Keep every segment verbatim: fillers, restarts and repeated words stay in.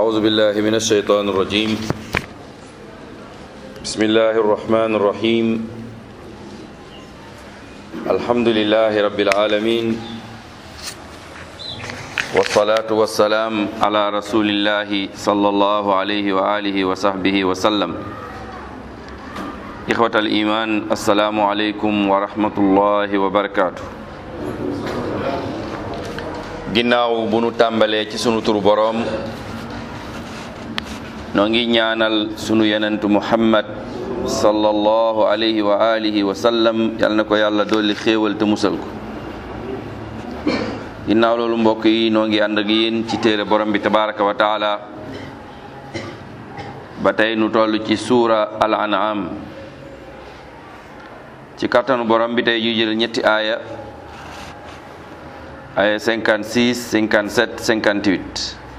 أعوذ بالله من الشيطان الرجيم بسم الله الرحمن الرحيم الحمد لله رب العالمين والصلاة والسلام على رسول الله صلى الله عليه وآله وصحبه وسلم إخوة الإيمان السلام عليكم ورحمة الله وبركاته ginnaaw bu nu tàmbalee ci sunu turu boroom noo ngi ñaanal sunu yenentu muhammad sallallahu alayhi wa alihi wa sallam yal na ko yàlla dolli xéewal te musal ko ginnaaw loolu mbokk yi noo ngi ànd ak yéen ci téere borom bi tabaraka wa taala ba tey nu toll ci suura al an'am ci kattanu borom bi tey ju jël ñetti aaya ay cinquante-six cinquante-sept cinquante-huit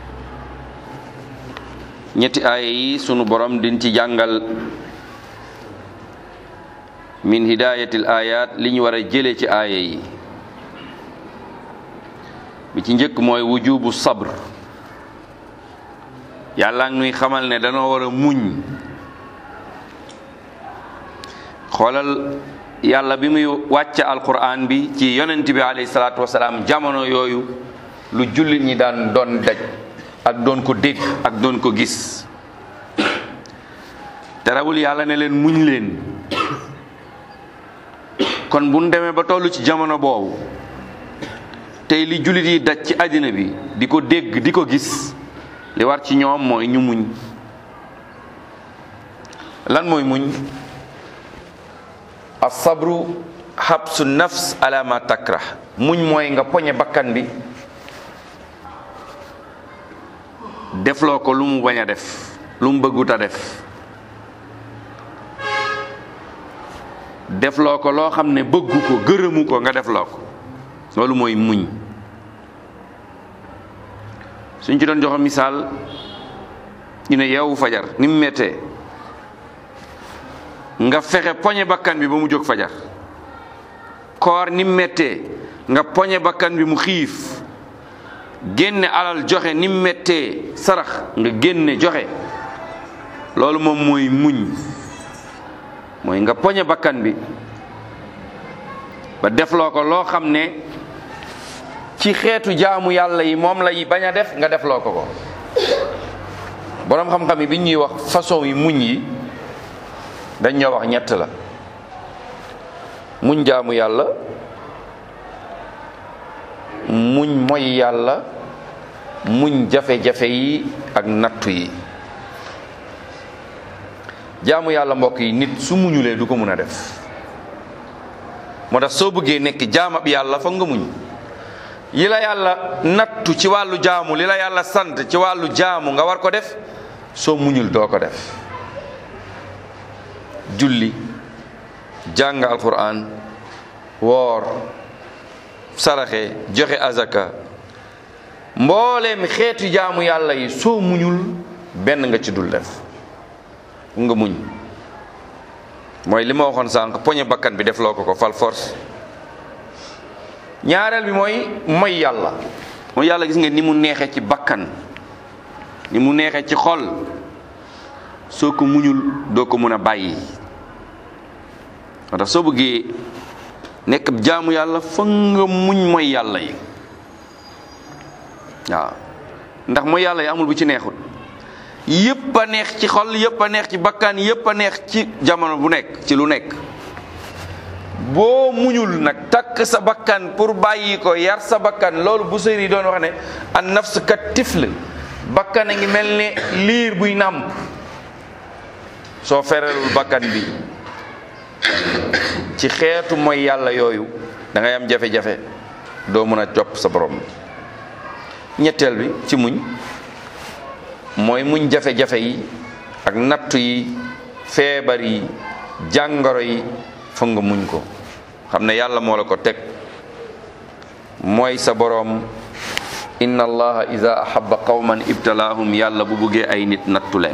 ñetti aaya yi sunu borom din ci jàngal min hidayatil ayat li ñu war a jëlee ci aaya yi bi ci njëkk mooy wujubu sabr yàlla ngi nuy xamal ne danoo war a muñ xoolal yàlla bi muy wàcce alquran bi ci yonent bi alayhi salaatu wasalaam jamono yooyu lu jullit ñi daan doon daj ak doon ko dégg ak doon ko gis terewul yàlla ne leen muñ leen kon bu ñu demee ba tollu ci jamono boobu tey li jullit yi daj ci àddina bi di ko dégg di ko gis li war ci ñoom mooy ñu muñ lan mooy muñ as-sabru habsu nafs ala ma takrah muñ mooy nga poñe bakkan bi defloo ko lu mu bañ a def lu mu bëggut a def defloo ko loo xam ne bëggu ko gërëmu ko nga defloo ko loolu mooy muñ suñ ci doon joxe misaal ñu ne yeewu fajar ni mu méttee nga fexe poñe bakkan bi ba mu jóg fajar koor ni mu méttee nga poñe bakkan bi mu xiif génne alal joxe ni mu méttee sarax nga génne joxe loolu moom mooy muñ mooy nga poñe bakkan bi ba defloo ko loo xam ne ci xeetu jaamu yàlla yi moom lay bañ a def nga defloo ko ko boroom xam-xam yi bi ñuy wax façon yi muñ yi dañ ñoo wax ñett la muñ jaamu yàlla muñ moy yàlla muñ jafe-jafe yi ak nattu yi jaamu yàlla mbokk yi nit su muñulee du ko mun a def moo tax soo bëggee nekk jaamab yàlla foog nga muñ yi la yàlla nattu ci wàllu jaamu li la yàlla sant ci wàllu jaamu nga war ko def soo muñul doo ko def julli jàng alquran woor saraxe joxe azaka mbooleem xeetu jaamu yàlla yi soo muñul benn nga ci dul def nga muñ mooy li ma waxoon sànq poñe bakkan bi def loo ko ko fal force ñaareel bi mooy mooy yàlla mooy yàlla gis nga ni mu neexee ci bakkan ni mu neexee ci xol soo ko muñul doo ko mën a bàyyi moo tax soo bëggee nekk jaamu yàlla fa nga muñ mooy yàlla yi waaw ndax mooy yàlla yi amul bu ci neexul yépp a neex ci xol yépp a neex ci bakkan yépp a neex ci jamono bu nekk ci lu nekk boo muñul nag takk sa bakkan pour bàyyi ko yar sa bakkan loolu bu sëri doon wax ne an nafs kat tifl bakkan a ngi mel ne liir buy nàmp soo ferelul bakkan bi ci xeetu mooy yàlla yooyu da ngay am jafe-jafe doo mën a topp sa borom ñetteel bi ci muñ mooy muñ jafe-jafe yi ak nattu yi feebar yi jàngoro yi fa nga muñ ko xam ne yàlla moo la ko teg mooy sa borom inna allaha iza ahabba qawman ibtalaahum yàlla bu buggee ay nit nattu leen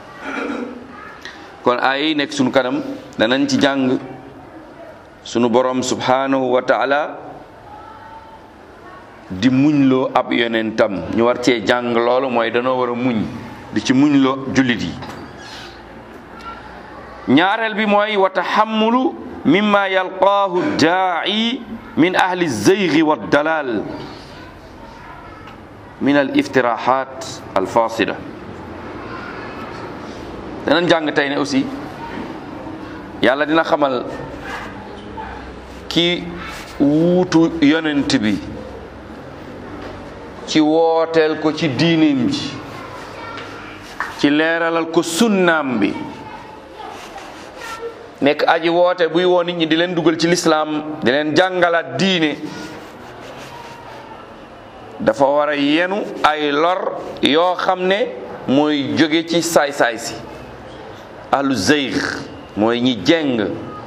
kon ay yi nekk sunu kanam danañ ci jàng sunu borom subhanahu wa ta'ala di muñloo ab yonentam ñu war cee jàng loolu mooy danoo war a muñ di ci muñloo jullit yi. ñaareel bi mooy wa tahammulu mimma yalqaahu daa'i min ahli zeygi wa dalal min al iftirahat al fasida. danañ jàng tey ne aussi yàlla dina xamal ki wuutu yonent bi ci wooteel ko ci diineem ji ci leeralal ko sunnaam bi nekk aji woote buy woo nit ñi di leen dugal ci lislaam di leen jàngalaat diine dafa war a yenu ay lor yoo xam ne mooy jóge ci saay-saay si ahlu zeyg mooy ñi jeng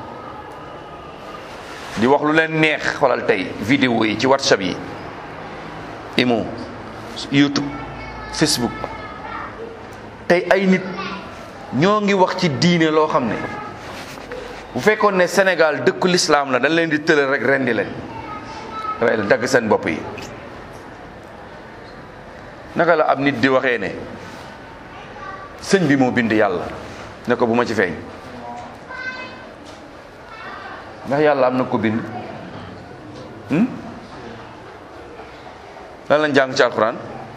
di wax lu leen neex. xoolal tey vidéo yi ci whatsapp yi, imo, youtube, facebook, tey ay nit ñoo ngi wax ci diine loo xam ne bu fekkoon ne Sénégal dëkku lislaam la dañ leen di tëral rek rendi leen rey leen dagg seen bopp yi. naka la ab nit di waxee ne sëñ bi moo bind yàlla ne ko bu ma ci feeñ, ndax yàlla am na ko bind. lan lañ jàng ci alquran?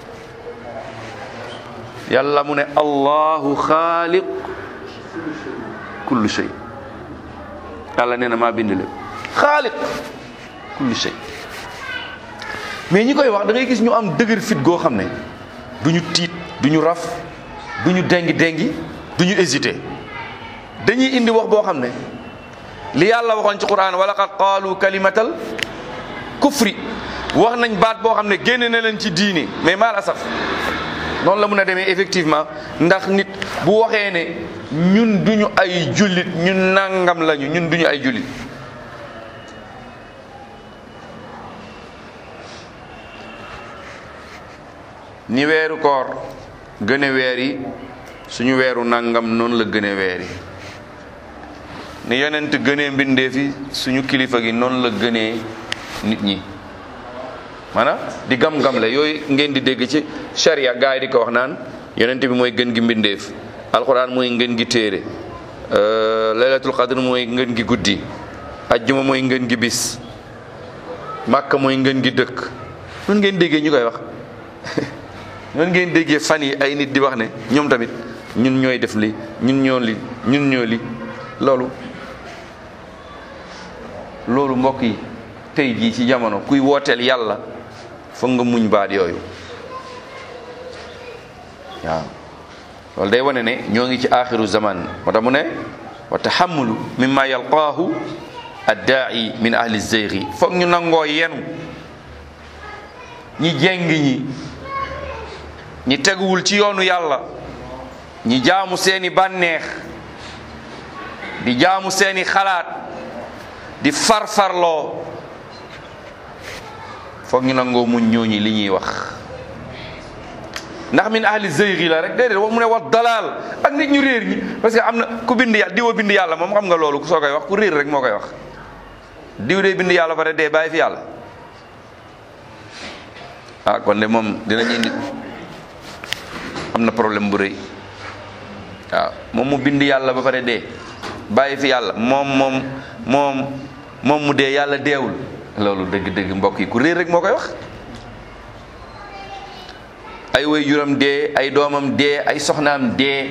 yàlla mu ne allahu xaaliq kullu shay. yàlla nee na maa bind lépp, xaaliq kullu shay. mais ñi koy wax da ngay gis ñu am dëgër fit goo xam ne du ñu tiit, du ñu raf, du ñu dengi dengi, du ñu hésité. dañuy indi wax boo xam ne li yàlla waxoon ci quran wa laqad qaalu kalimatal kufri, wax nañ baat boo xam ne génne na leen ci diine. mais mal asaf noonu la mun a demee effectivement, ndax nit bu waxee ne ñun duñu ay jullit, ñun nangam lañu, ñun duñu ay jullit. ni weeru koor gëne weer yi, suñu weeru nangam noonu la gëne weer yi. ni yonent gënee mbindeef yi, suñu kilifa gi noonu la gënee nit ñi. maanaam di gam-gam la yooyu ngeen di dégg ci sharia gaa yi di ko wax naan yonent bi mooy gën gi mbindeef, alquran mooy ngën gi téere, laylatul qadr mooy ngën gi guddi, ajjuma mooy ngën gi bis, màkka mooy ngën gi dëkk. noonu ngeen déggee ñu koy wax noonu ngeen déggee fan yi ay nit di wax ne ñoom tamit ñun ñooy def li, ñun ñoo li, ñun ñoo li. loolu loolu mbokk yi tey jii ci jamono kuy wooteel yàlla foog nga muñ baat yooyu. waaw loolu day wane ne ñoo ngi ci axiru zaman. moo tax mu ne wa tahammulu mimma yalqaahu addaa'i min ahli zeygi. foog ñu nangoo yenu ñi jéng ñi, ñi teguwul ci yoonu yàlla, ñi jaamu seeni bànneex, di jaamu seeni xalaat, di farfarloo. foog ñu nangoo muñ ñooñi li ñuy wax. ndax min ahli zeygi la rek déedéet wax mu ne wax dalal ak nit ñu réer ñi. parce que am na ku bind yàlla diwa bind yàlla moom xam nga loolu ku soo koy wax ku réer rek moo koy wax. diw dee bind yàlla ba pare dee bàyyi fi yàlla. ah kon de moom dinañ indi am na problème bu rëy. waaw moom mu bind yàlla ba pare dee bàyyi fi yàlla moom moom moom moom mu dee yàlla deewul. loolu dëgg-dëgg mbokk yi ku réer rek moo koy wax. ay waajuram dee, ay doomam dee, ay soxnaam dee,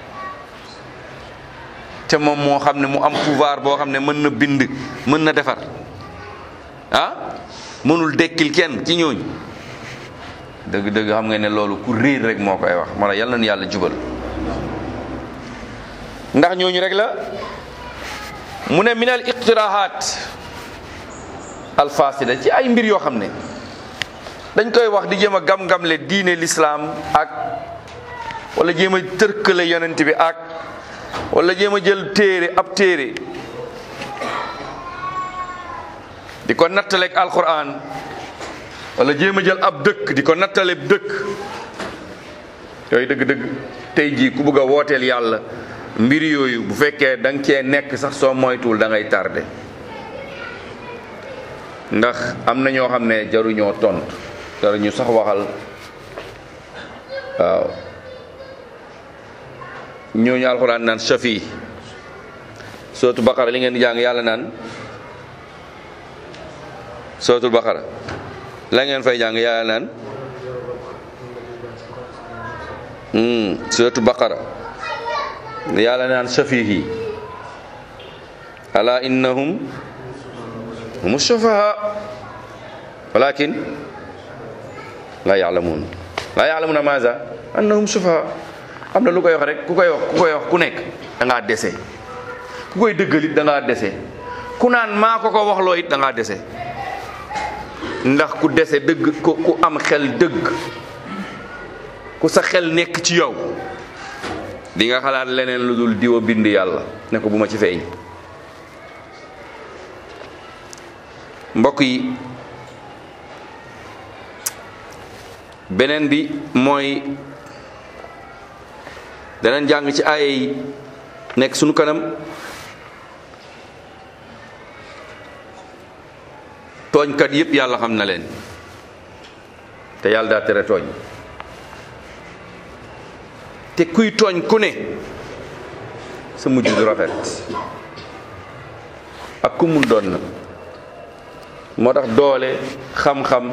te moom moo xam ne mu am pouvoir boo xam ne mën na bind, mën na defar. ah mënul dekkil kenn ci ñooñ. dëgg-dëgg xam nga ne loolu ku réer rek moo koy wax. moo tax yal na nu yàlla jubal. ndax ñooñu rek la mu ne minal iqtirahat al fasida, ci ay mbir yoo xam ne dañ koy wax di jéem a gam-gamle diine l'islam ak wala jéem a tërkale yonent bi ak wala jéem a jël téere ab téere di ko nattaleeg alquran, wala jéem a jël ab dëkk di ko nattaleeg dëkk. yooyu dëgg-dëgg tey jii ku bëgg a wooteel yàlla mbir yooyu bu fekkee da nga cee nekk sax soo moytuwul da ngay tardé. ndax am na ñoo xam ne jaruñoo tontu jaruñu sax waxal waaw ñooñu alxuraan naan shafi sootu baqara li ngeen di jàng yàlla naan sootul baqara la ngeen fay jàng yàlla naan sootu baqara yàlla naan shafihi ala innahum humu shufaha walakin la ya'lamun la ya'lamuna maza annahum shufaha am na lu koy wax rek ku koy wax ku koy wax ku nekk da ngaa dese ku koy dëggalit da ngaa dese ku naan maa ko ko waxloo it da ngaa dese ndax ku dese dëgg ku ku am xel dëgg ku sa xel nekk ci yow di nga xalaat leneen lu dul diwa bind yàlla ne ko bu ma ci feeñ. mbokk yi beneen bi mooy danañ jàng ci aaya yi nekk sunu kanam tooñkat yépp yàlla xam na leen te yàlla daa tere tooñ te kuy tooñ ku ne sa mujj du rafet ak ku mun doon na moo tax doole xam-xam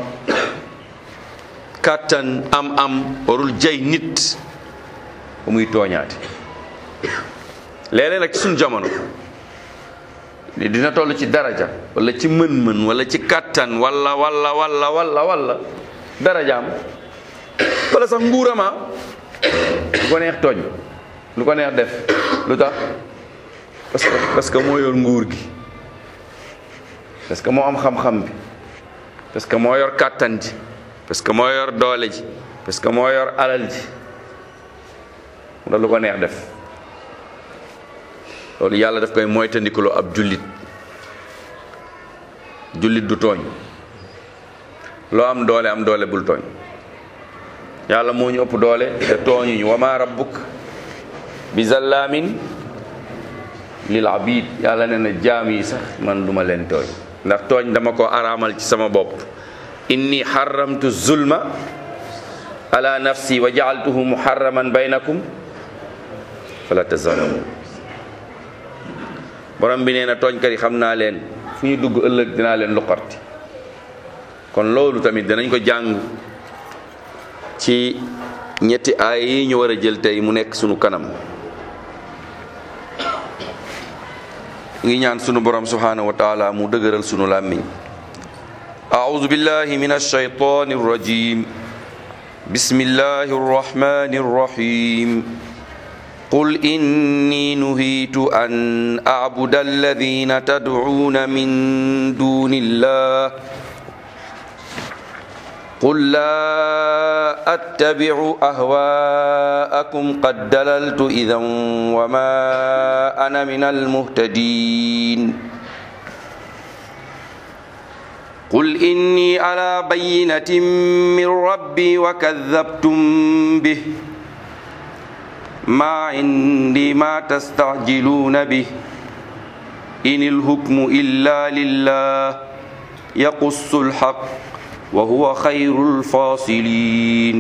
kàttan am-am warul jay nit ba muy tooñaate léeg-léeg nag ci suñu jamono ni dina toll ci daraja wala ci mën-mën wala ci kàttan wala wala wala wala wala darajaam wala sax nguurama lu ko neex tooñ lu ko neex def lu tax parce que parce que moo yor nguur gi parce que moo am xam-xam bi parce que moo yor kàttan ji parce que moo yor doole ji parce que moo yor alal ji ndax lu ko neex def loolu yàlla daf koy moytandikuloo ab jullit jullit du tooñ loo am doole am doole bul tooñ yàlla moo ñu ëpp doole te tooñuñu wa ma rabbuk bi zallaamin lil abid yàlla nee na jaam yi sax man duma leen tooñ ndax tooñ dama ko araamal ci sama bopp inni xaramtu zulma ala nafsi wa jaaltuhu muharraman baynakum fala tazalamu borom bi nee na tooñkat yi xam naa leen fu ñu dugg ëllëg dinaa leen luqarti kon loolu tamit danañ ko jàng ci ñetti aay yi ñu war a jël tey mu nekk sunu kanam ngi ñaan sunu borom subhanahu wa taala mu dëgëral sunu làmmiñ a'udhu billahi minash shaytanir rajim bismillahir rahmanir rahim qul inni nuhitu an a'buda alladhina tad'una min dunillah قل لا أتبع أهواءكم قد دللت إذا وما أنا من المهتدين قل إني على بينة من ربي وكذبتم به ما عندي ما تستعجلون به إن الحكم إلا لله يقص الحق وهو خير الفاصلين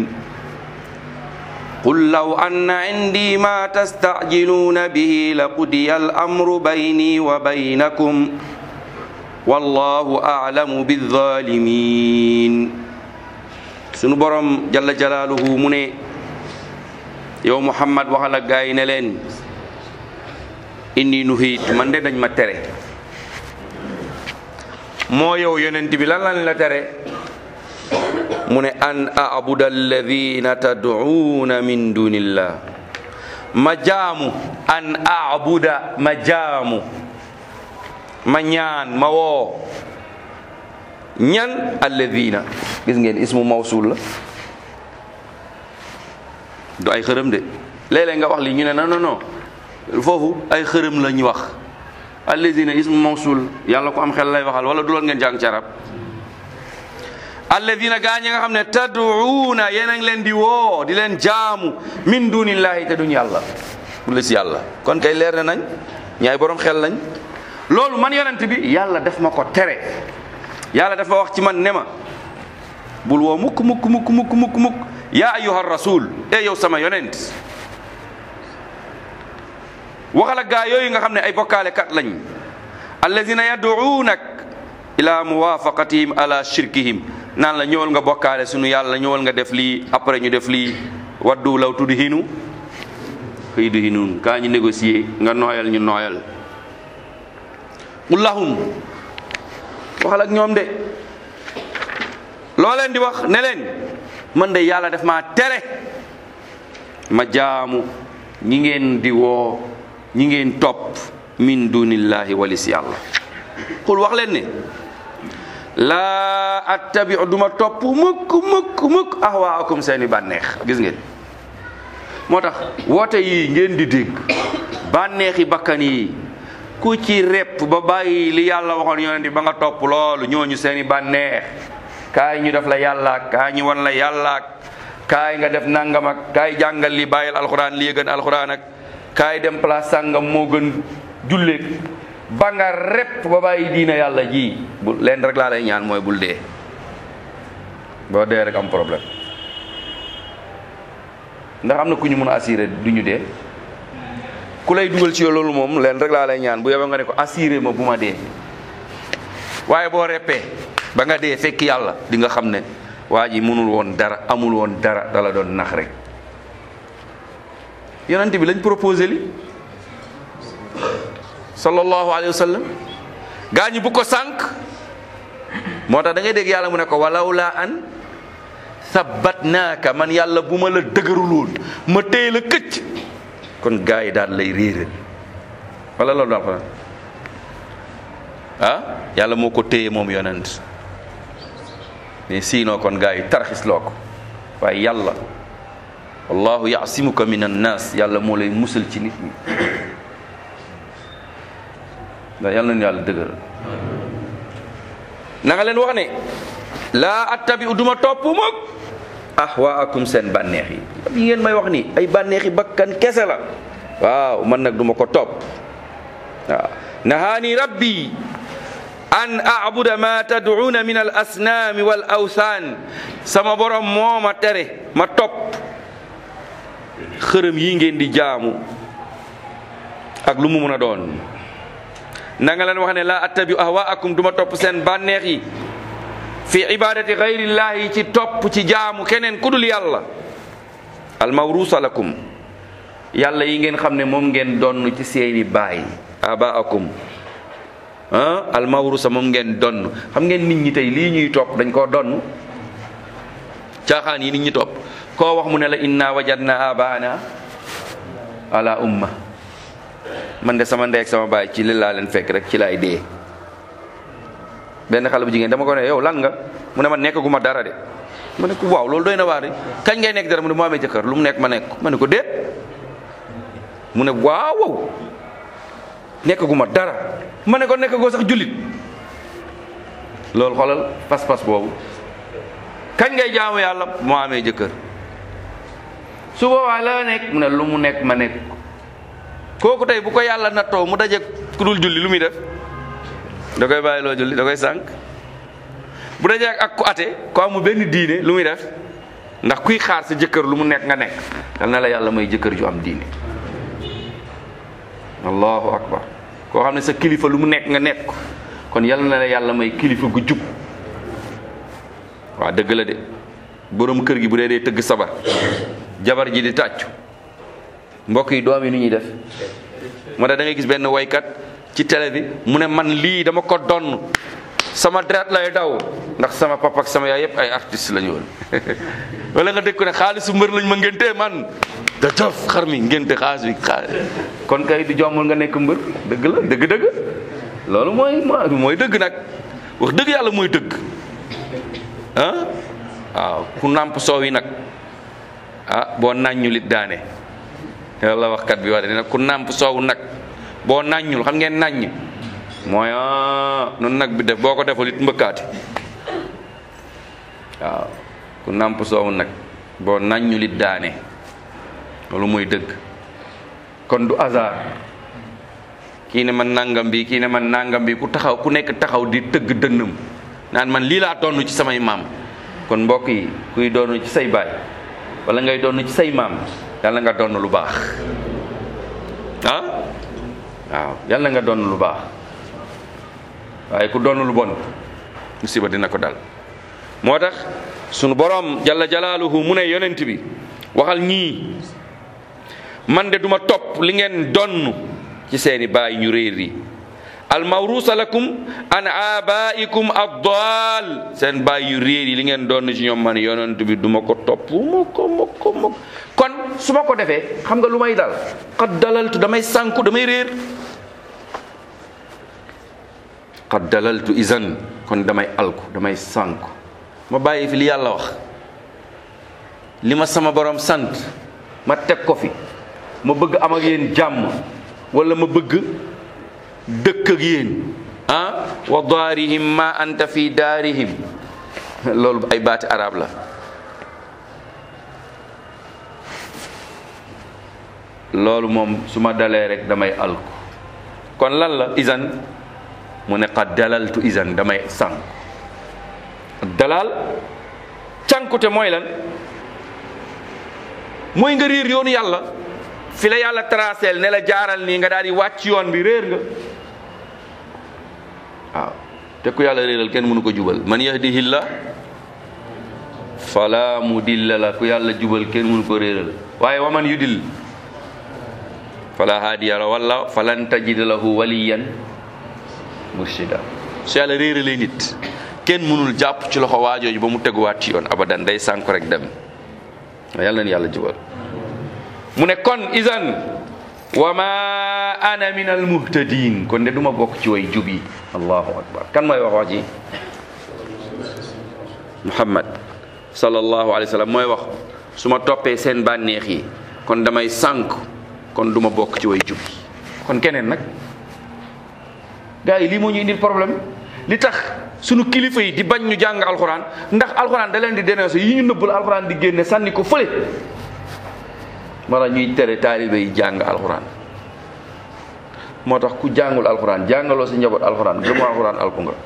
قل لو أن عندي ما تستعجلون به لقضي الأمر بيني وبينكم والله أعلم بالظالمين sunu borom jalla jalaaluhu mu ne yow Muhammad waxal ak gaay ne leen inni nuhiit man de dañ ma tere moo yow yonent bi lan lan la tere mu ne an a'buda alladhina tad'una min dunillah ma jaamu an a'buda ma jaamu ma ñaan ma woo ñan alladhina gis ngeen ismu mawsul la du ay xërëm de léeg-léeg nga wax li ñu ne non non non foofu ay xërëm la ñu wax alladhina ismu mawsul yàlla ko am xel lay waxal wala du loon ngeen jàng ci arab alladina gaa ñi nga xam ne tad'uuna yéen a ngi leen di woo di leen jaamu min dunillahi te duñ yàlla bu la si yàlla kon kay leer na nañ ñaay borom xel lañ loolu man yonent bi yàlla def ma ko tere yàlla dafa wax ci man ne ma bul woo mukk mukk mukk mukk mukk mukk yaa ayyuha rasul e yow sama yonent waxal ak gaa yooyu nga xam ne ay bokkaale kat lañ allazina yad'uunak ila muwafaqatihim ala shirkihim naan la ñëwal nga bokkaale sunu yàlla ñëwal nga def lii après ñu def lii waddu law tudhinu fayudhinun kaa ñu négocier nga nooyal ñu nooyal qul lahum waxal ak ñoom de loo leen di wax ne leen man de yàlla def maa tere ma jaamu ñi ngeen di woo ñi ngeen topp min dunillahi walis yàlla xul wax leen ne laa attabiu duma topp mukk mukk mukk ahwaakum seeni bànneex gis ngeen moo tax woote yi ngeen di dégg bànneexi bakkan yi ku ci repp ba bàyyi li yàlla waxoon yonent ba nga topp loolu ñooñu seeni bànneex kaay ñu def la yàlla kaay ñu wan la yàlla kaay nga def nangam ak kaay jàngal li bàyyil alxuraan li gën alxuraan ak kaay dem place sàngam moo gën julleek ba nga repp ba bàyyi diina yàlla ji bu leen rek laa lay ñaan mooy bul dee boo dee rek am problème ndax am na ku ñu mën a assuré du ñu dee ku lay dugal ci loolu moom leen rek laa lay ñaan bu yeboo nga ne ko assuré ma bu ma dee waaye boo reppee ba nga dee fekk yàlla di nga xam ne waa ji mënul woon dara amul woon dara dala doon nax rek yonent bi lañ proposé li sallallahu alayhi wa sallam gaa ñi bu ko sànq moo tax da ngay dégg yàlla mu ne ko walawla an sabbatnaaka man yàlla bu ma la dëgëruloon ma téye la këcc kon gaa yi daal lay réeral wala loolu daal fa ah yàlla moo ko téye moom yonent mais sinon kon gaa yi tarxis loo ko waaye yàlla wallahu yaasimuka min annas yàlla moo lay musal ci nit ñi ndax yàlla nañu yàlla dëgëral na nga leen wax ne laa attabi u duma topp mukk ahwaakum seen bànneex yi yi ngeen may wax ni ay bànneexi bakkan kese la waaw man nag duma ko topp waaw nahaani rabbi an a'buda ma tad'una min al asnaami wal awsaan sama borom moo ma tere ma topp xërëm yi ngeen di jaamu ak lu mu mun a doon na nga leen wax ne laa attabi ahwaakum duma topp seen bànneex yi fi ibadati gayrillahi ci topp ci jaamu keneen ku dul yàlla almawrusa lakum yàlla yi ngeen xam ne moom ngeen donn ci seeni baay abaakum ah almawrusa moom ngeen donn xam ngeen nit ñi tey lii ñuy topp dañ koo donn caaxaan yi nit ñi topp koo wax mu ne la inna wajadna abaana ala umma man de sama ndey ak sama baay ci li laa leen fekk rek ci laay dee benn xale bu jigéen dama ko ne yow lan nga mu ne ma nekkaguma dara de ma ne ko waaw loolu doy na waar de kañ ngay nekk dara mu ne mu amee jëkkër lu mu nekk ma nekk ma ne ko déet mu ne waaw waaw nekkaguma dara ma ne ko nekkagoo sax jullit loolu xoolal pas-pas boobu kañ ngay jaamu yàlla moo amee jëkkër su boobaa la nekk mu ne lu mu nekk ma nekk kooku tey bu ko yàlla nattoo mu daje ku dul julli lu muy def da koy bàyyi loo julli da koy sànq bu dajee ak ku ate ko amul benn diine lu muy def ndax kuy xaar sa jëkkër lu mu nekk nga nekk dal na la yàlla may jëkkër ju am diine allahu akbar koo xam ne sa kilifa lu mu nekk nga nekk kon yàlla na la yàlla may kilifa gu jub waaw dëgg la de borom kër gi bu dee dee tëgg sabar jabar ji di tàccu mbokk yi doom yi nu ñuy def moo tax da ngay gis benn waykat ci télé bi mu ne man lii dama ko donn sama deret lay daw ndax sama papa ak sama yaay yëpp ay artiste la ñu woon wala nga dégg ko ne xaalisu mbër lañ ma ngéntee man da taf xar mi ngénte xaalis bi xaalis kon kay du jommul nga nekk mbër dëgg la dëgg dëgg loolu mooy mooy dëgg nag wax dëgg yàlla mooy dëgg ah waaw ku nàmp soow yi nag ah boo nàññul it daane yàlla waxkat bi wax de nag ku nàmp soow nag boo nàññul xam ngeen nàññ mooy noonu nag bi def boo ko deful it mbëkkaati waaw ku nàmp soow nag boo nàññul it daane loolu mooy dëgg kon du hasard kii ne man nangam bi kii ne man nangam bi ku taxaw ku nekk taxaw di tëgg dënnam naan man lii laa donn ci samay maam. kon mbokk yi kuy donn ci say baay wala ngay donn ci say maam yàlla nga donn lu baax ah waaw yàlla nga donn lu baax waaye ku donn lu bon musiba dina ko dal. moo tax sunu borom jalla jalaaluhu mu ne yonent bi waxal ñii man de duma topp li ngeen donn ci seeni baay ñu réer yi almawrusa lakum an abaikum ad-dal seen baay yu réer yi li ngeen donn ci ñoom man yonent bi duma ko topp ma ko ma ko ma ko kon su ma ko defee xam nga lu may dal qad dalaltu damay sànku damay réer qad dalaltu izan kon damay alku damay sànku ma bàyyi fi li yàlla wax li ma sama borom sant ma teg ko fi ma bëgg am ak yéen jàmm wala ma bëgg dëkk ak yéen ah wa daarihim ma anta fi daarihim loolu ay baati arab la loolu moom su ma dalee rek damay alku kon lan la izan mu ne qad dalaltu izan damay sànku dalal cànkute mooy lan mooy nga réer yoonu yàlla fi la yàlla traceel ne la jaaral nii nga daal di wàcc yoon bi réer nga waaw te ku yàlla réeral kenn mënu ko jubal man yahdihillah fala mudilla la ku yàlla jubal kenn mënu ko réeral waaye wa man yudil fala haadiya la wala falan tajid lahu waliyan murshida su yàlla réeralee nit kenn mënul jàpp ci loxo waajooju ba mu teguwaat ci yoon abadan day sànku rek dem yàlla na yàlla jubal mu ne kon izan wa ma ana min al muhtadin kon de duma bokk ci way jub yi allahu akbar kan mooy wax wax ji muhammad sallallahu alayhi wa sallam mooy wax su ma toppee seen bànneex yi kon damay sànk kon duma bokk ci way jub yi kon keneen nag gars yi lii moo ñu indil problème li tax sunu kilifa yi di bañ ñu jàng alxuraan ndax alxuraan da leen di dénoncer yi ñu nëbbul alxuraan di génne sànni ko fële mara ñuy tere taalibe yi jàng alxuraan moo tax ku jàngul alxuraan jàngaloo sa njaboot alxuraan gëmoo alxuraan alku nga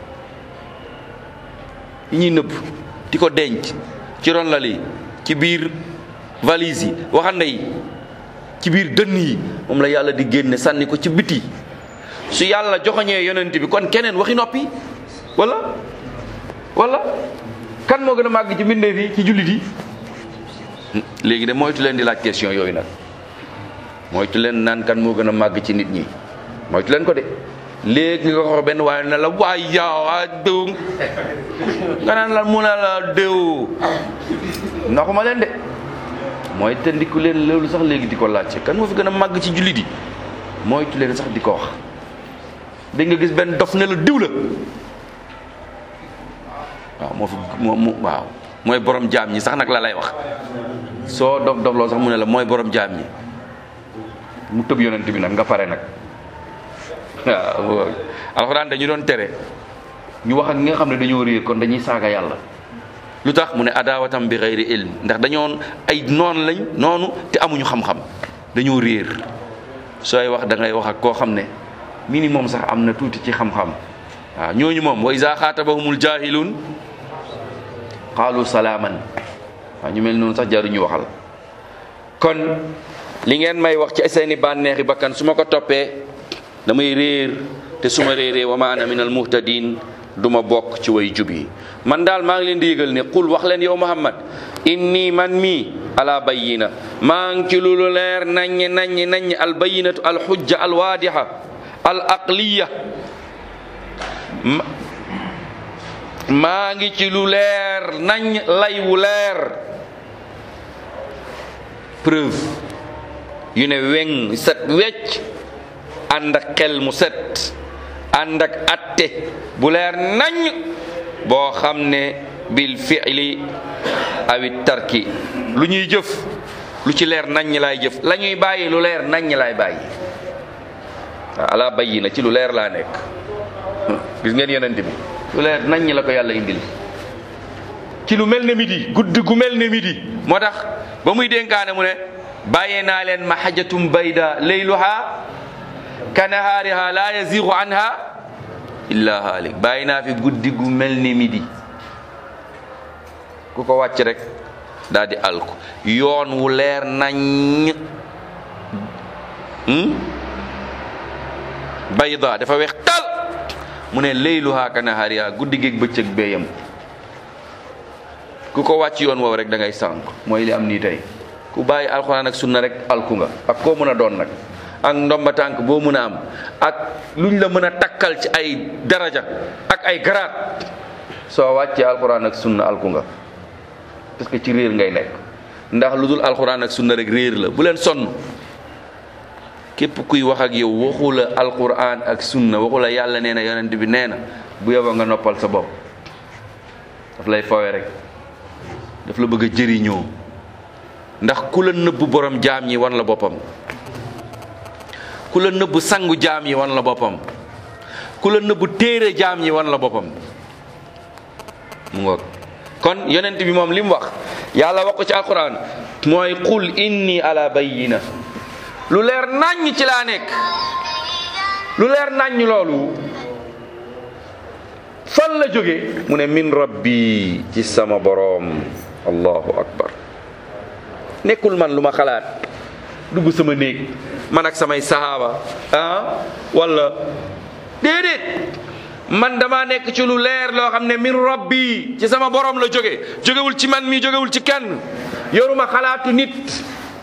yi ñuy nëbb di ko denc ci ron lal yi ci biir valise yi waxande yi ci biir dënn yi moom la yàlla di génne sànni ko ci biti su yàlla joxoñee yonent bi kon keneen waxi noppi wala wala kan moo gën a màgg ci mbindeef yi ci jullit yi léegi de moytu leen di laaj question yooyu nag moytu leen naan kan moo gën a màgg ci nit ñi moytu leen ko de léegi nga ko benn waaye ne la waay yow a déw nga naan la mu ne la déw naxuma leen de mooy te ndiku leen loolu sax léegi di ko laajte kan moo fi gën a màgg ci jullit yi moytu leen sax di ko wax dégg nga gis benn dof ne la diw la waaw moo fi moo waaw mooy borom jaam ñi sax nag la lay wax soo dof dof loo sax mu ne la mooy borom jaam ñi mu tëb yonent bi nag nga pare nag waaw alxuraan dañu doon tere ñu wax ak ñi nga xam ne dañoo réer kon dañuy saaga yàlla lu tax mu ne adawatam bi xayri ilm ndax dañoo ay noon lañ noonu te amuñu xam-xam dañoo réer sooy wax da ngay wax ak koo xam ne minimum sax am na tuuti ci xam-xam waaw ñooñu moom wa iza xaatabahumul jaahiluun qaalu salaaman waaw ñu mel noonu sax jaruñu waxal kon li ngeen may wax ci seeni bànneexi bakkan su ma ko toppee damay réer te su ma réeree wa ma ana min al muhtadin du ma bokk ci way jub yi man daal maa ngi leen di yëgal ne qul wax leen yow Muhammad inni man mi ala bayyina maa ngi ci lu leer naññ naññ naññ al bayyinatu al hujja al waadiha al aqliya maa ngi ci lu leer nañ lay wu leer preuve yu ne weŋ set wecc ànd ak xel mu set ànd ak atte bu leer nañ boo xam ne bil fi'li awi tarki lu ñuy jëf lu ci leer nañ laay jëf la ñuy bàyyi lu leer nañ laay bàyyi waaw ala bayyi na ci lu leer laa nekk gis ngeen yonent bi lu leer nañ la ko yàlla indil ci lu mel ne midi guddi gu mel ne midi moo tax ba muy dénkaane mu ne bàyyee naa leen mahajjatum bayda layluha kanahaariha la yazigu anha illa haalik bàyyi naa fi guddi gu mel ni midi ku ko wàcc rek daal di alku yoon wu leer nañ bayda dafa weex tal mu ne layluha ka nahariha guddi géeg bëccëg beeyam ku ko wàcc yoon woowu rek da ngay sànk mooy li am nii tey ku bàyyi alxuraan ak sunna rek alku nga ak koo mën a doon nag ak ndomba tànk boo mën a am ak luñ la mën a takkal ci ay daraja ak ay garaat soo wàccee alxuraan ak sunna alku nga parce que ci réer ngay nekk ndax lu dul alxuraan ak sunna rek réer la bu leen sonn képp kuy wax ak yow waxu la alxuraan ak sunna waxu la yàlla nee na yonent bi nee na bu yow nga noppal sa bopp daf lay foowe rek daf la bëgg a jëriñoo ndax ku la nëbb borom jaam ñi wan la boppam ku la nëbb sangu jaam yi wan la boppam ku la nëbb téere jaam yi wan la boppam mu ngoog kon yonent bi moom li mu wax yàlla wax ko ci alquran mooy qul inni ala bayyina lu leer naññ ci laa nekk lu leer naññ loolu fan la jóge mu ne min rabbi ci sama boroom allahu akbar nekkul man lu ma xalaat dugg sama néeg man ak samay sahaaba ah wala déedéet man dama nekk ci lu leer loo xam ne min rabbi ci sama borom la jóge jógewul ci man mi jógewul ci kenn yoruma xalaatu nit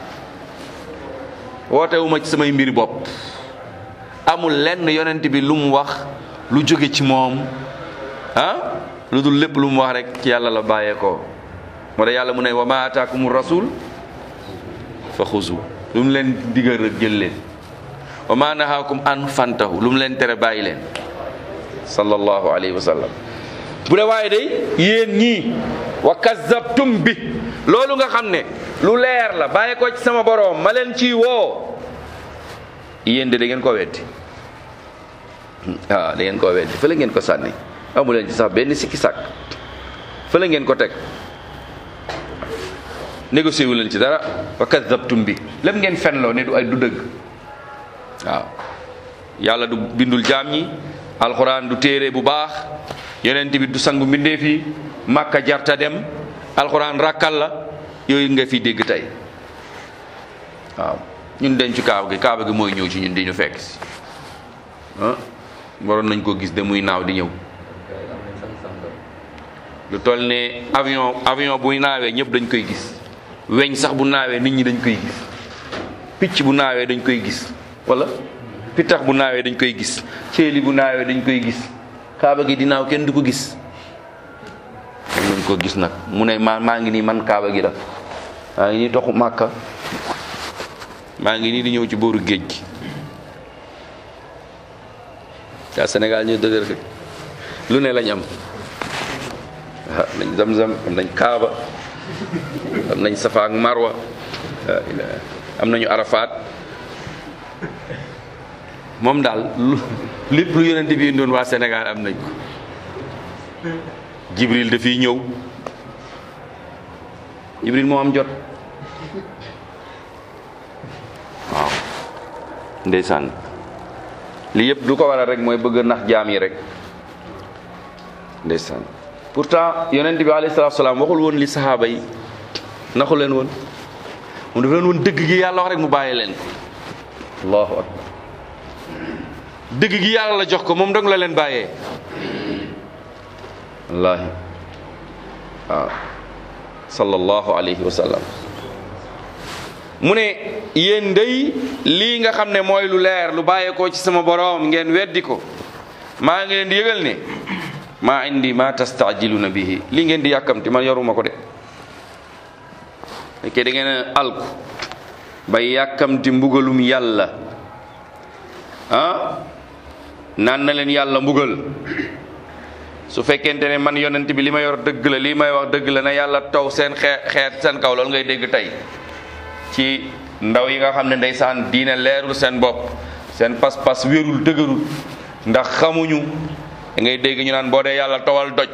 wootewuma ci samay mbiri bopp amul lenn yonent bi lu mu wax lu jóge ci moom ah lu dul lépp lu mu wax rek ci yàlla la bàyyeekoo moo tax yàlla mu ne wa ma ataakumu rasul fa xuzu lu mu leen digal rek jël leen wa ma nahaakum an fantahu lu mu leen tere bàyyi leen sallallahu alayhi wa sallam bu dee waaye day yéen ñii wa kazzabtum bi loolu nga xam ne lu leer la bàyyi ko ci sama boroom ma leen ciy woo yéen de da ngeen koo weddi waaw da ngeen koo weddi fële ngeen ko sànni amu leen ci sax benn sikki sàkk fële ngeen ko teg négocié wu leen ci dara wa kazzabtum bi lépp ngeen fenloo ne du ay du dëgg waaw yàlla du bindul jaam ñi alxuraan du téere bu baax yonent bi du sangu mbindeef yi màkka jarta dem alxuraan rakkal la yooyu nga fi dégg tey waaw ñun denc kaaba gi kaaba gi mooy ñëw ci ñun di ñu fekk si ah waroon nañ ko gis de muy naaw di ñëw lu toll ne avion avion buy naawee ñëpp dañ koy gis weñ sax bu naawee nit ñi dañ koy gis picc bu naawee dañ koy gis wala pittax bu naawee dañ koy gis ceeli bu naawee dañ koy gis kaaba gi di naaw kenn du ko gis dañ ko gis nag mu ne maa maa ngi nii man kaaba gi la maa ngi nii toxu màkka maa ngi nii di ñëw ci booru géej gi yaa Sénégal ñu dëgër rek lu ne lañ am waaw nañ zamzam am nañ kaaba am nañ safa ak marwa am nañu arafaat moom daal lu lépp lu yonent bi doon waa Sénégal am nañ ko Jibril dafiy ñëw Jibril moo am jot waaw ndeysaan lii yëpp du ko waral rek mooy bëgg nax jaam yi rek ndeysaan pourtant yonent bi alayhi salaatu salaam waxul woon li saxaaba yi naxu leen woon mu dafa leen woon dëgg gi yàlla wax rek mu bàyyi leen ko allahu akbar dëgg gi yàlla la jox ko moom dong la leen bàyyee wallaahi waaw sallallahu alayhi wa sallam mu ne yéen day lii nga xam ne mooy lu leer lu bàyyeekoo ci sama boroom ngeen weddi ko maa ngi leen di yëgal ne maa indi ma tastajiluna bihi lii ngeen di yàkkamti man yoruma ko de fekkee da ngeen a alku ba yàkkamti mbugalum yàlla ah naan na leen yàlla mbugal su fekkente ne man yonent bi li ma yor dëgg la lii may wax dëgg la na yàlla taw seen xeet xeet seen kaw loolu ngay dégg tey ci ndaw yi nga xam ne ndeysaan diine leerul seen bopp seen pas-pas wérul dëgërul ndax xamuñu da ngay dégg ñu naan boo dee yàlla tawal doj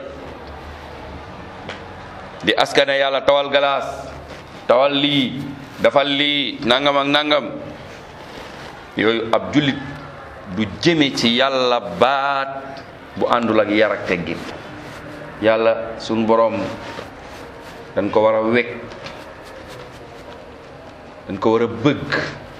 di askane yàlla tawal galaas tawal lii dafal lii nangam ak nangam yooyu ab jullit du jëme ci yàlla baat bu àndul ak yar ak teggin. yàlla suñ boroom dañ ko war a wekk, dañ ko war a bëgg,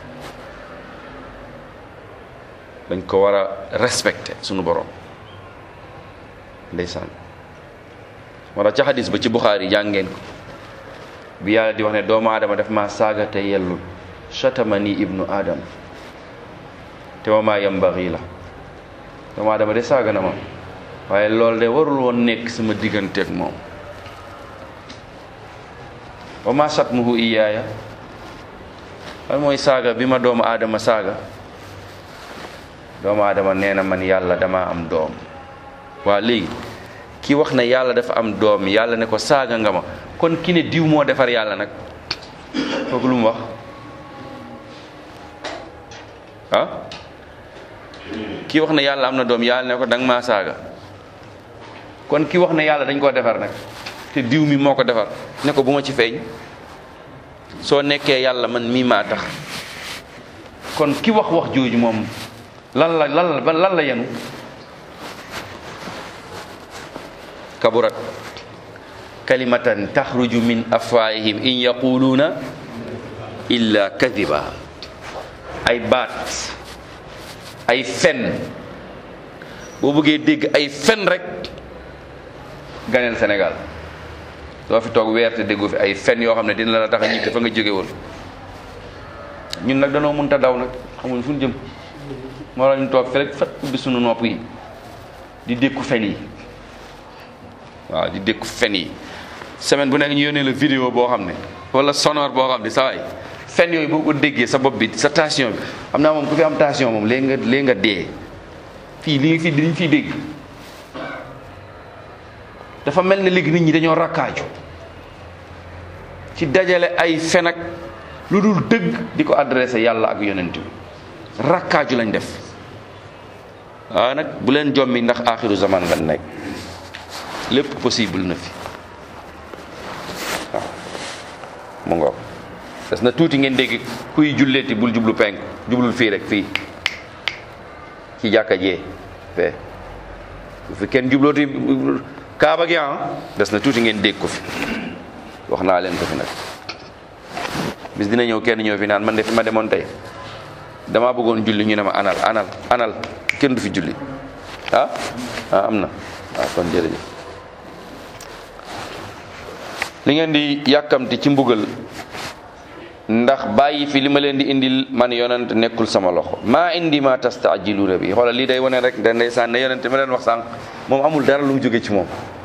dañ ko war a respecté suñu boroom ndeysaan. moo tax ca xadis ba ci Buxaari jàngeen ko bi yàlla di wax ne doomu aadama daf ma saaga te yellul, chatamani ibnu adam te wa maa yambaxi la. doomu aadama de saaga na ma waaye loolu de warul woon nekk sama digganteeg moom. wa maa satmuhu iyaaya, lan mooy saaga bi ma doomu aadama saaga? doomu aadama nee na man yàlla dama am doom. waa léegi ki wax na yàlla dafa am doom, yàlla ne ko saaga nga ma, kon ki ne diw moo defar yàlla nag kooku lu mu wax ah? ki wax ne yàlla am na doom, yàlla ne ko danga maa saaga, kon ki wax ne yàlla dañ koo defar nag te diw mi moo ko defar ne ko bu ma ci feeñ, soo nekkee yàlla man mii maa tax. kon ki wax wax jooju moom lan la lan la lan la yenu? kaburat kalimatan taxruju min afwaahihim in yaquluuna illa kadiba. ay baat, ay fen, boo bëggee dégg ay fen rek ganeel Sénégal. doo fi toog weer te déggoo fi ay fen yoo xam ne dina la tax a ñibbi fa nga jóge woon. ñun nag danoo mënta daw nag, xamuñ fu ñu jëm, moo la ñu toog fi rek fat ubbi sunu nopp yi di dékku fen yi. waaw di dékku fen yi. semaine bu nekk ñu yónnee la vidéo boo xam ne wala sonore boo xam ne sa waay fen yooyu boo ko déggee sa bopp bi sa tension bi xam naa moom ku fi am tension moom léegi nga léegi nga dee. fii li nga fi liñ fiy dégg dafa mel ne léegi nit ñi dañoo rakkaaju ci dajale ay fen ak lu dul dëgg di ko adressé yàlla ak yonent bi. rakkaaju lañ def. waaw nag bu leen jommi ndax axiru zaman nga nekk, lépp possible na fi. waaw mu ngoog des na tuuti ngeen dégg kuy julleeti bul jublu penk, jublul fii rek fii ci jàkka jee fee bu fi kenn jublooti kaaba gi ah des na tuuti ngeen dégg ko fi. wax naa leen ko fi nag bis dina ñëw kenn ñëw fi naan man de fi ma demoon tey damaa bëggoon julli ñu ne ma anal anal anal kenn du fi julli ah ah am na waaw kon jërëjëf. li ngeen di yàkkamti ci mbugal ndax bàyyi fi li ma leen di indil man yonent nekkul sama loxo. maa indi ma tastaajiluuna bi. xoolal lii day wane rek da ndeysaan ne yonent ma leen wax sànq moom amul dara lu mu jóge ci moom.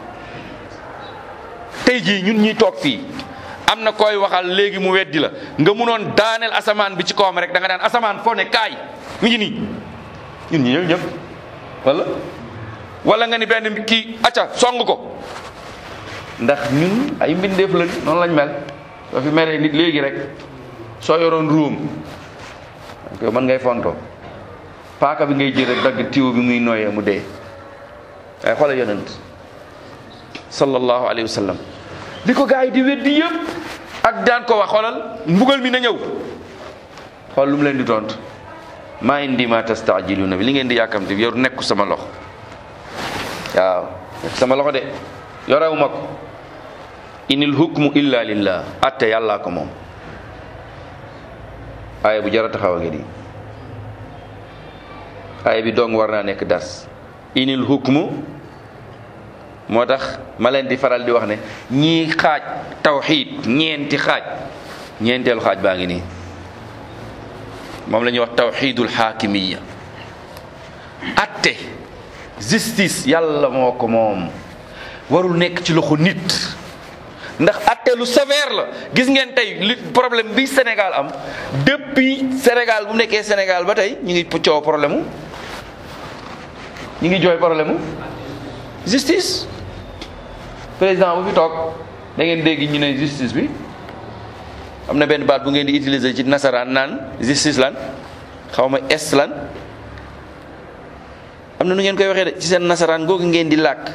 tey jii ñun ñuy toog fii am na koy waxal léegi mu weddi la nga munoon daaneel asamaan bi ci kawam rek da nga daan asamaan foo ne kaay mi ngi nii ñun ñi ñëpp ñëpp wala wala nga ni benn kii acca song ko. ndax ñun ay mbindeef lañ noonu lañ mel. soo fi meree nit léegi rek soo yoroon ruum donc mën ngay fontoo paaka bi ngay jël rek dagg tiw bi muy nooyee mu dee. waaye xoolal yonent sallallahu alayhi wa sallam li ko gaa yi di weddi yëpp ak daan ko wax xoolal mbugal mi na ñëw xool lu mu leen di tontu maa indi ma tastaajiluuna bi li ngeen di yàkkamti yor nekku sama loxo. waaw nekk sama loxo de yorewuma ko. inil hukmu illa lillah. atte yàllaa ko moom. aaya bu jara taxaw a ngi di aaya bi dong war naa nekk das. inil hukmu moo tax ma leen di faral di wax ne ñii xaaj tawxiid ñeenti xaaj ñeenteelu xaaj baa ngi nii moom la ñuy wax tawxiidul xaakimiya. atte justice yàlla moo ko moom warul nekk ci loxo nit. ndax atte lu sévère la. gis ngeen tey li problème bi Sénégal am depuis Sénégal bu nekkee Sénégal ba tey ñu ngi coow problème mu ñu ngi jooy problème mu justice. président bu fi toog da ngeen dégg ñu ne justice bi am na benn baat bu ngeen di utiliser ci nasaraan naan justice lan xaw ma est lan am na nu ngeen koy waxee de ci seen nasaraan googu ngeen di làkk.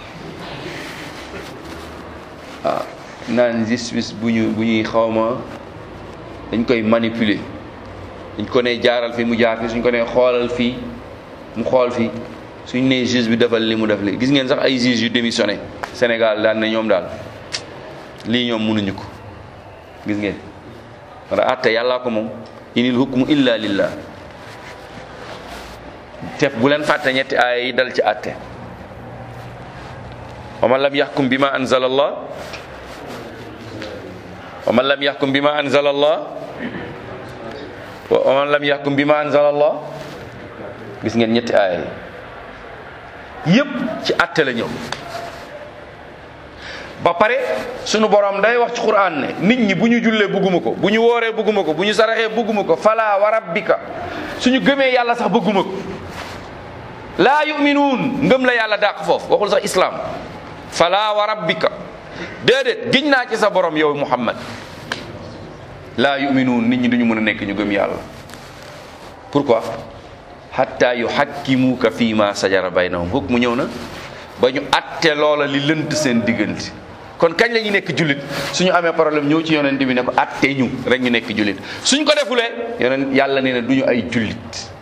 waaw naan justice bu ñu bu ñuy xawma dañ koy manipuler dañ ko ne jaaral fi mu jaar fi suñ ko ne xoolal fii mu xool fii suñ nee juge bi defal li mu def li gis ngeen sax ay juge yu démissionné Sénégal daan ne ñoom daal lii ñoom mënuñu ko gis ngeen wala atte yàllaa ko moom inil hukmu illa lillah te bu leen fàtte ñetti aaya yi dal ci atte wa man lam yaxkum bima anzala allah wa man lam yaxkum bima anzala allah wa man lam yaxkum bima anzala allah gis ngeen ñetti aaya yi yépp ci atte la ñëw ba pare sunu borom day wax ci Qur'an ne nit ñi bu ñu jullee bëgguma ko bu ñu wooree bëgguma ko bu ñu saraxee bëgguma ko fala wa rabbika suñu gëmee yàlla sax bëgguma ko laa yuminuun ngëm la yàlla dàq foofu waxul sax islam fala wa rabbika déedéet giñ naa ci sa borom yow Muhammad laa yuminuun nit ñi duñu mën a nekk ñu gëm yàlla pourquoi hatta yuhakkimuka fii ma sajara baynahum hukmu ñëw na ba ñu atte loola li lënt seen diggante kon kañ la ñu nekk jullit suñu amee problème ñëw ci yonent bi ne ko atte ñu rek ñu nekk jullit suñ ko defulee yonent yàlla nee na duñu ay jullit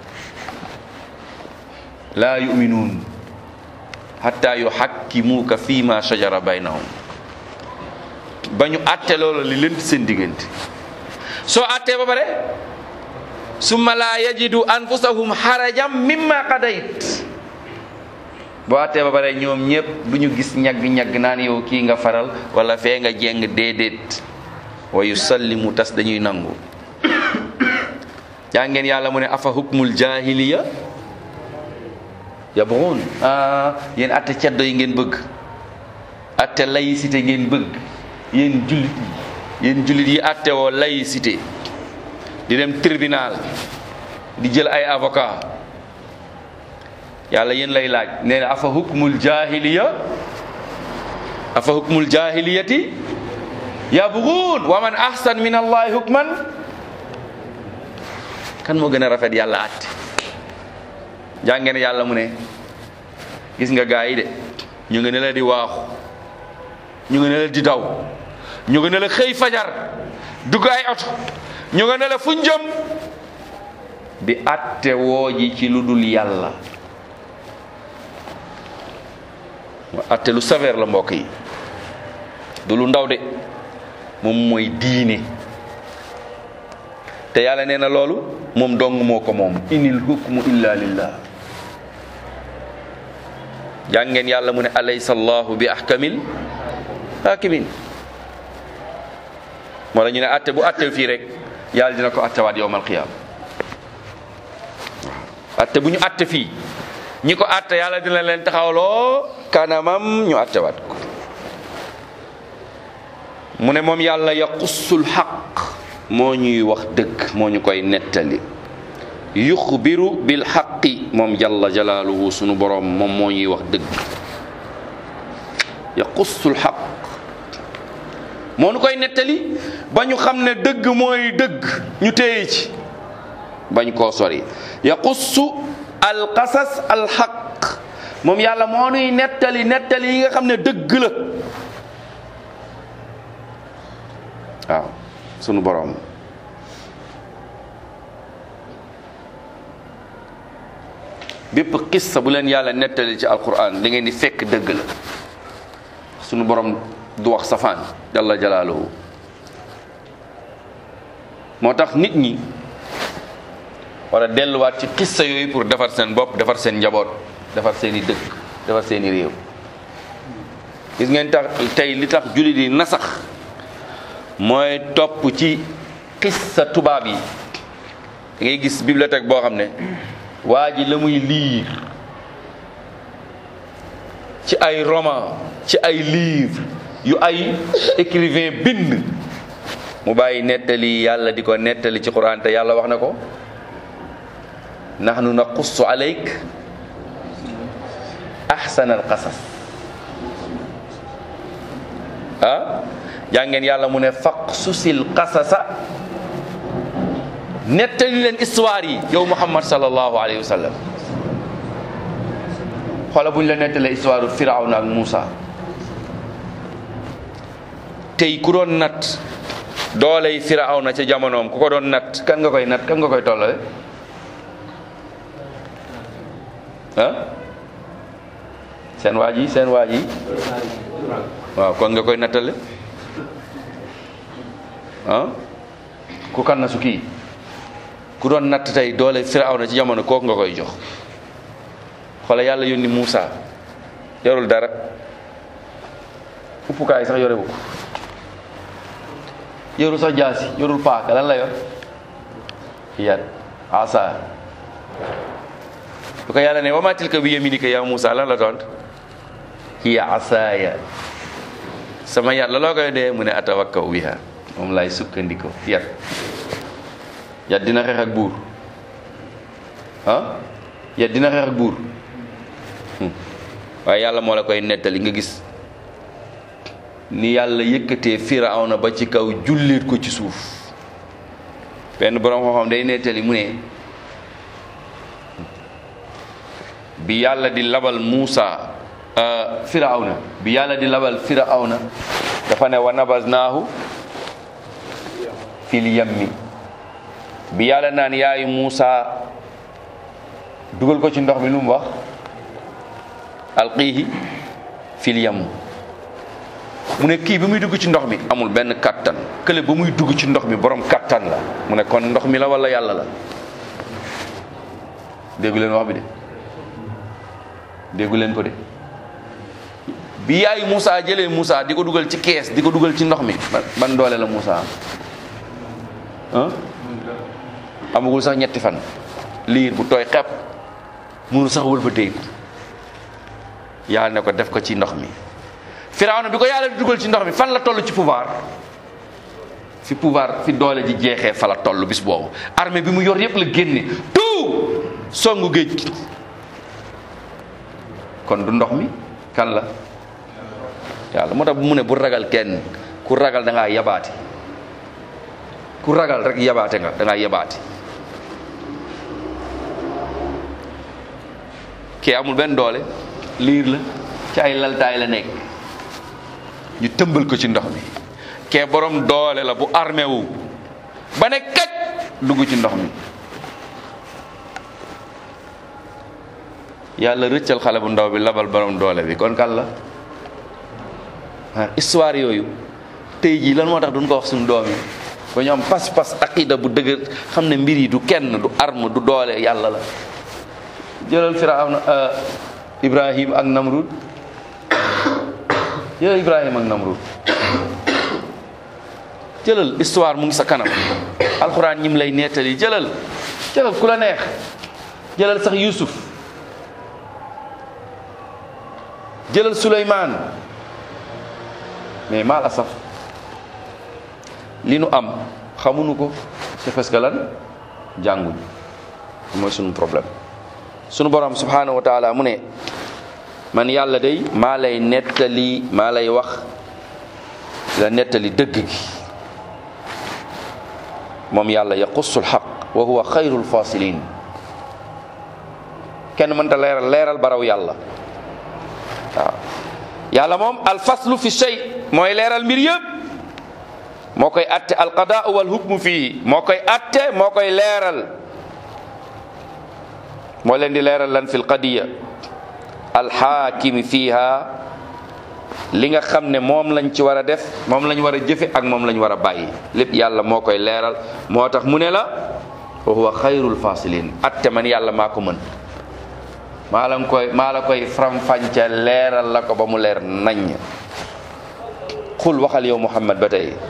laa yuminuun hatta yuhakkimuka fii ma sajara baynahum ba ñu atte loola li lënt seen diggante soo attee ba pare summa laa yajidu anfusahum harajan mimma qadayt boo attee ba pare ñoom ñëpp du ñu gis ñagg-ñagg naan yow kii nga faral wala fee nga jeng déedéet wa yusallimu tas dañuy nangu yaa ngeen yàlla mu ne afa hukmul jahiliya yabghun ah yéen atte ceddo yi ngeen bëgg atte laïcité ngeen bëgg yéen jullit yi yéen jullit yi atte woo laïcité di dem tribunal di jël ay avocat yàlla yéen lay laaj nee na afa hukmul jahiliya afa hukmul jahiliyati yabghun wa man ahsan min allahi hukman kan moo gën a rafet yàlla atte jàngeen yàlla mu ne gis nga gaa yi de ñu ngi ne la di waaxu ñu ngi ne la di daw ñu ngi ne la xëy fajar dugg ay oto ñu ngi ne la fuñ jëm di atte woo ji ci lu dul yàlla atte lu sévère la mbokk yi du lu ndaw de moom mooy diine te yàlla nee na loolu moom dong moo ko moom inil hukmu illa lillah jàngeen yàlla mu ne alaysa allahu bi ahkamil hakimin moo la ñu ne atte bu atte fii rek yàlla dina ko attewaat yowmal qiyaama atte bu ñu atte fii ñi ko atte yàlla dina leen taxawloo kanamam ñu attewaat ko mu ne moom yàlla yaqussul xaq moo ñuy wax dëgg moo ñu koy nettali yuxbiru bil xaqi moom jalla jalaaluhu sunu borom moom moo ñuy wax dëgg yaqussul xaq moo ñu koy nettali ba ñu xam ne dëgg mooy dëgg ñu téye ci bañ koo sori yaqussu al qasas al xaq moom yàlla moo ñuy nettali nettali yi nga xam ne dëgg la waaw sunu borom bépp qissa bu leen yàlla nettali ci alquran da ngeen di fekk dëgg la sunu borom du wax safaan jalla jalaaluhu moo tax nit ñi war a delluwaat ci qissa yooyu pour defar seen bopp defar seen njaboot defar seen i dëkk defar seen i réew gis ngeen tax tey li tax jullit yi nasax mooy topp ci qissa tubaab yi da ngay gis bibliothèque boo xam ne waa ji la muy liir ci ay roman ci ay livre yu ay écrivain bind mu bàyyi nettali yàlla di ko nettali ci Qur'an te yàlla wax na ko nahnu naqussu alayk ahsan al qasas ah jàngeen yàlla mu ne faqsusil qasasa nettali leen histoire yi yow Muhammad sallallahu alayhi wa sallam xoola bu ñu la nettalee histoire Firawna ak Muusa tey ku doon nat dooley Firawna ca jamonoom ku ko doon nat kan nga koy nat kan nga koy tollale ah seen waaj yi seen waaj yi waaw kon nga koy nattale ah ku kan na su kii ku doon natt tey doole Firawna ci jamono kooku nga koy jox xoolal yàlla yónni Muusa yorul dara uppukaay sax yorewu ko yorul sax jaasi yorul paaka lan la yor yat asa bu ko yàlla ne wa ma tilka bi yaminika ya Muusa lan la tont hiya asaaya sama yat la loo koy dee mu ne atawakkau biha moom laay sukkandiko yat yat dina xeex ak buur ah yat dina xeex ak buur waaye yàlla moo la koy nettali nga gis ni yàlla yëkkatee Firawna ba ci kaw jullit ko ci suuf benn borom xam-xam day nettali mu ne bi yàlla di labal Muusa Firawna bi yàlla di labal Firawna dafa ne wa nabaznaahu fil yammi bi yàlla naan yaayu Muusa dugal ko ci ndox mi lu mu wax alqiihi fil yam mu ne kii bi muy dugg ci ndox mi amul benn kattan kële ba muy dugg ci ndox mi borom kattan la mu ne kon ndox mi la wala yàlla la déggu leen wax bi de déggu leen ko de bi yaayu Moussa jëlee Moussa di ko dugal ci kees di ko dugal ci ndox mi ban doole la Moussa ah amagul sax ñetti fan liir bu tooy xepp mënu sax wël ba téy yàlla ne ko def ko ci ndox mi Firawna bi ko yàlla di dugal ci ndox mi fan la toll ci pouvoir fi pouvoir fi doole ji jeexee fa la toll bis boobu armée bi mu yor yëpp la génne tout songu géej gi kon du ndox mi kan la yàlla moo tax bu mu ne bu ragal kenn ku ragal da ngaa yabaati ku ragal rek yabaate nga da ngaa yabaati kii amul benn doole liir la ci ay laltaay la nekk ñu tëmbal ko ci ndox mi kee borom doole la bu armé wu ba ne kaj dugg ci ndox mi yàlla rëccal xale bu ndaw bi labal borom doole bi kon kan la ah histoire yooyu tey jii lan moo tax duñ ko wax suñu doom yi ba ñu am pas-pas aqida bu dëgër xam ne mbir yi du kenn du arme du doole yàlla la jëlal Firawna Ibrahim ak Namrud jëlal Ibrahim ak Namrud jëlal histoire mu ngi sa kanam alxuraan ñim lay nettali jëlal jëlal ku la neex jëlal sax Yusuf jëlal Suleymaan mais mal asaf li nu am xamuñu ko c'est parce que lan jànguñu mooy sunu problème sunu borom subhanahu wa taala mu ne man yàlla day maa lay nettali maa lay wax la nettali dëgg gi moom yàlla yaqussul xaq wa huwa xayrul fasilin kenn mënta leeral leeral baraw yàlla waaw yàlla moom alfaslu fi shay mooy leeral mbir yëpp moo koy atte alqadaa wal hukmu fii moo koy atte moo koy leeral moo leen di leeral lan fil qadiya alxaakimi fiiha li nga xam ne moom lañ ci war a def moom lañ war a jëfe ak moom lañ war a bàyyi lépp yàlla moo koy leeral moo tax mu ne la wa huwa xayrul fasilin atte man yàlla maa ko mën maa la koy maa la koy faram-fàcce leeral la ko ba mu leer naññ xul waxal yow Muhammad ba tey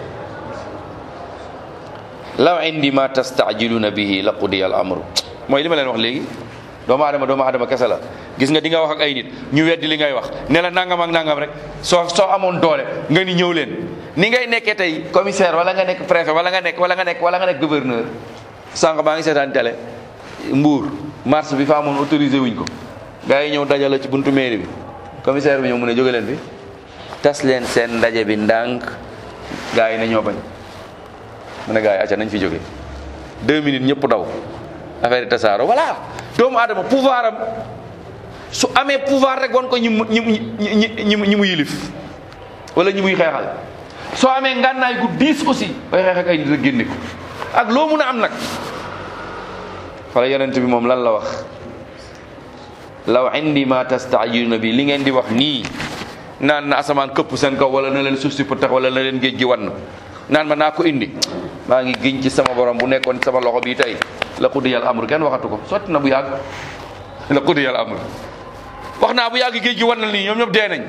law indi ma tastajiluna bihi la qudiya al amru mooy li ma leen wax léegi doomu adama doomu adama kese la gis nga di nga wax ak ay nit ñu weddi li ngay wax ne la nangam ak nangam rek soo soo amoon doole nga ni ñëw leen ni ngay nekkee tey commissaire wala nga nekk préfet wala nga nekk wala nga nekk wala nga nekk gouverneur sànq maa ngi seetaan télé Mbour marche bi fa amoon autorisé wuñ ko gars yi ñëw dajale ci buntu mairie bi commissaire bi ñëw mu ne jóge leen bi tas leen seen ndaje bi ndànk gars yi ne ñoo bañ mu ne gars yi acca nañ fi jóge deux minutes ñëpp daw affaire yi tasaaro voilà doomu aadama pouvoir am su amee pouvoir rek wan ko ñi mu ñi mu ñi ñi mu yilif wala ñi muy xeexal soo amee ngànnaay gu diis aussi bay xeex ak ay nit rek génne ko ak loo mun a am nag wala yonent bi moom lan la wax law indi ma tastaajiluna bi li ngeen di wax nii naan na asamaan këpp seen kaw wala na leen suuf si pëtax wala na leen géej gi wann naan ma naa ko indi maa ngi giñ ci sama borom bu nekkoon sama loxo bii tey la qudiyal amr kenn waxatu ko sotti na bu yàgg la qudiyal amr wax naa bu yàgg géej gi wann nii ñoom ñëpp dee nañ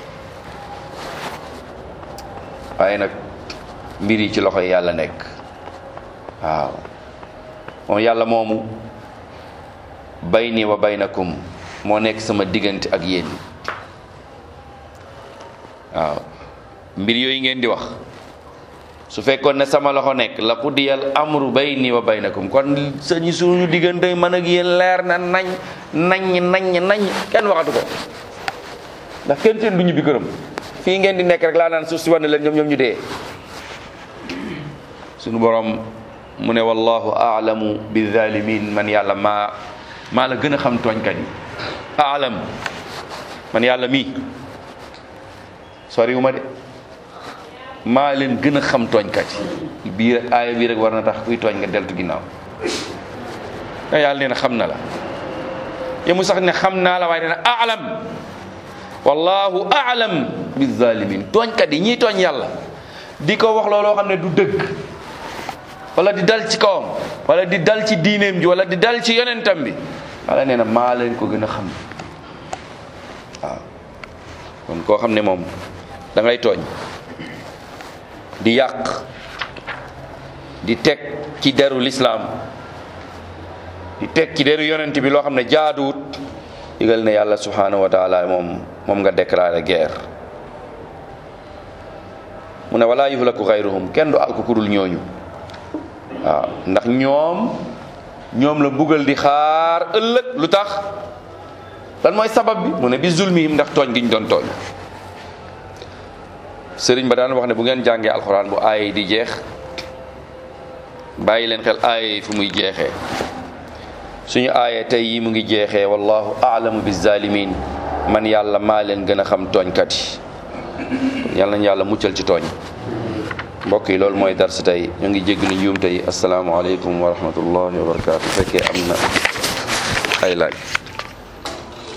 waaye nag mbir yi ci loxo yi yàlla nekk waaw moom yàlla moomu bayni wa baynakum moo nekk sama diggante ak yéen waaw mbir yooyu ngeen di wax su fekkoon ne sama loxo nekk la qudiyal amru bayni wa baynakum kon sañu suñu diggante man ak yéen leer na nañ nañ nañ nañ kenn waxatu ko ndax kenn seen du ñu bi këram fii ngeen di nekk rek laa naan suuf si war na leen ñoom ñoom ñu dee suñu borom mu ne wallahu a'lamu bi zalimin man yàlla maa maa la gën a xam tooñkat yi a'lam man yàlla mii soriwu ma de maa leen gën a xam tooñkat yi bii rek aaya bii rek war na tax kuy tooñ nga deltu ginnaaw nga yàlla nee na xam na la yemu sax ne xam naa la waaye nee na a'lam wallahu a'lam bi zalimin tooñkat yi ñiy tooñ yàlla di ko wax looloo xam ne du dëgg wala di dal ci kawam wala di dal ci diineem ji wala di dal ci yonentam bi wala nee na maa leen ko gën a xam waaw kon koo xam ne moom da ngay tooñ di yàq di teg ci deru lislaam di teg ci deru yonent bi loo xam ne jaaduwut digal ne yàlla subhanahu wa taala moom moom nga déclaré guerre mu ne wala yuhlaku xayruhum kenn du alku kudul ñooñu waaw ndax ñoom ñoom la mbugal di xaar ëllëg lu tax lan mooy sabab bi mu ne bi zulmihim ndax tooñ gi ñu doon tooñ sëriñ ba daan wax ne bu ngeen jàngee alxuraan bu aaya di jeex bàyyi leen xel aaya yi fu muy jeexee suñu aaya tey yi mu ngi jeexee wallahu a'lamu bi zalimin man yàlla maa leen gën a xam tooñkat yi yàlla nañ yàlla muccal ci tooñ mbokk yi loolu mooy dars tey ñu ngi jéggalu njuum tey asalaamaaleykum wa rahmatullahi wa barakaatu fekkee am na ay laaj